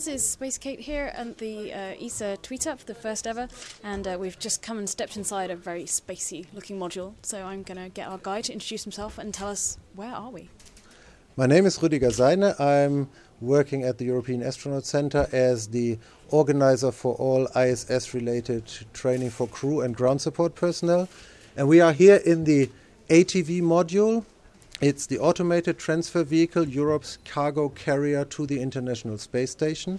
This is Space Kate here at the ESA Tweetup, the first ever, and we've just come and stepped inside a very spacey looking module. So I'm going to get our guy to introduce himself and tell us, where are we? My name is Rüdiger Seine. I'm working at the European Astronaut Center as the organizer for all ISS-related training for crew and ground support personnel. And we are here in the ATV module. It's the Automated Transfer Vehicle, Europe's cargo carrier to the International Space Station.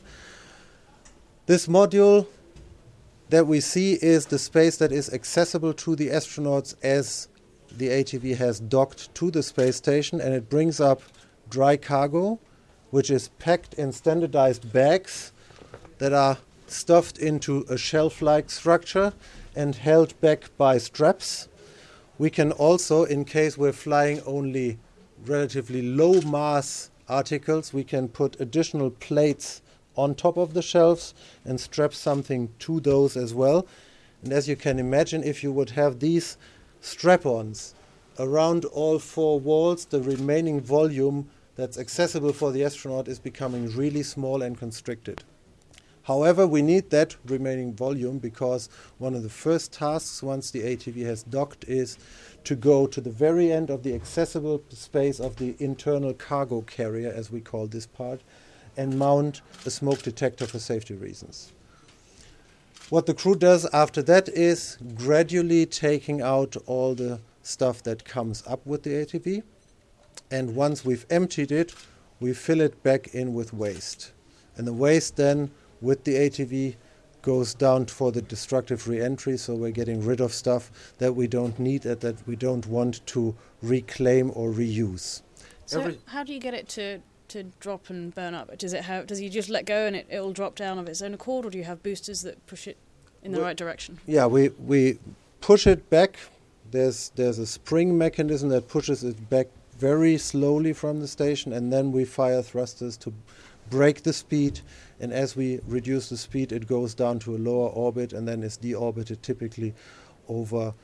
This module that we see is the space that is accessible to the astronauts as the ATV has docked to the space station, and it brings up dry cargo, which is packed in standardized bags that are stuffed into a shelf-like structure and held back by straps. We can also, in case we're flying only relatively low mass articles, we can put additional plates on top of the shelves and strap something to those as well. And as you can imagine, if you would have these strap-ons around all four walls, the remaining volume that's accessible for the astronaut is becoming really small and constricted. However, we need that remaining volume because one of the first tasks once the ATV has docked is to go to the very end of the accessible space of the internal cargo carrier, as we call this part, and mount a smoke detector for safety reasons. What the crew does after that is gradually taking out all the stuff that comes up with the ATV, and once we've emptied it, we fill it back in with waste. And the waste then with the ATV goes down for the destructive re-entry, so we're getting rid of stuff that we don't need and that we don't want to reclaim or reuse. So how do you get it to drop and burn up? Does he just let go and it'll drop down of its own accord, or do you have boosters that push it in the right direction? Yeah, we push it back. There's a spring mechanism that pushes it back very slowly from the station, and then we fire thrusters to break the speed, and as we reduce the speed it goes down to a lower orbit and then is deorbited typically over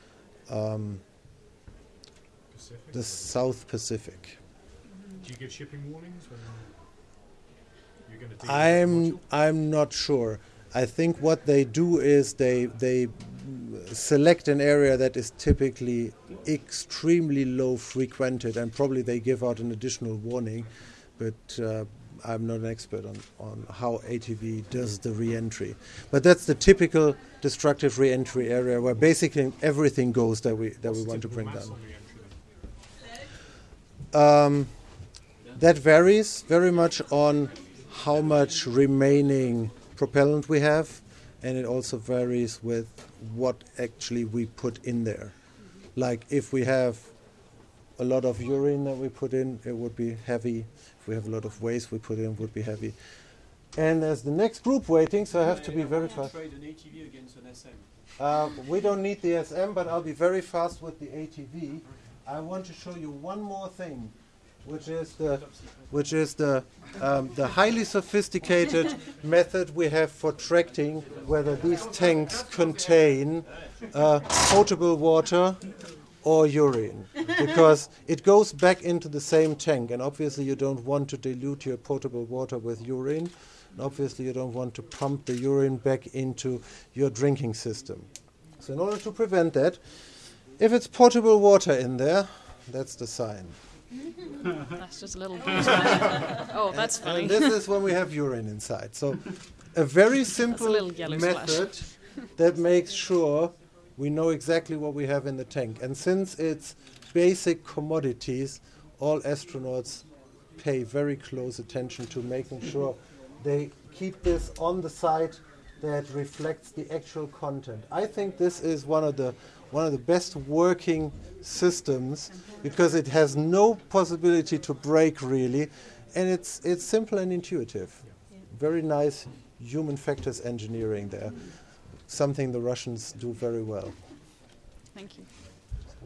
the South Pacific. Do you give shipping warnings when you're going to deal I'm not sure. I think what they do is they select an area that is typically extremely low frequented, and probably they give out an additional warning, but I'm not an expert on how ATV does the re-entry. But that's the typical destructive re-entry area where basically everything goes that we want to bring down. That varies very much on how much remaining propellant we have, and it also varies with what actually we put in there. Like if we have a lot of urine that we put in, it would be heavy. If we have a lot of waste we put in, it would be heavy. And there's the next group waiting, so I have to be very fast. Trade an ATV against an SM. We don't need the SM, but I'll be very fast with the ATV. I want to show you one more thing, which is the highly sophisticated method we have for tracking whether these tanks contain potable water or urine, because it goes back into the same tank, and obviously you don't want to dilute your potable water with urine, and obviously you don't want to pump the urine back into your drinking system. So in order to prevent that, if it's potable water in there, that's the sign. That's just a little oh, that's funny. And this is when we have urine inside. So a very simple method that makes sure we know exactly what we have in the tank. And since it's basic commodities, all astronauts pay very close attention to making sure they keep this on the side that reflects the actual content. I think this is one of the best working systems because it has no possibility to break really, and it's simple and intuitive. Very nice human factors engineering there. Something the Russians do very well. Thank you.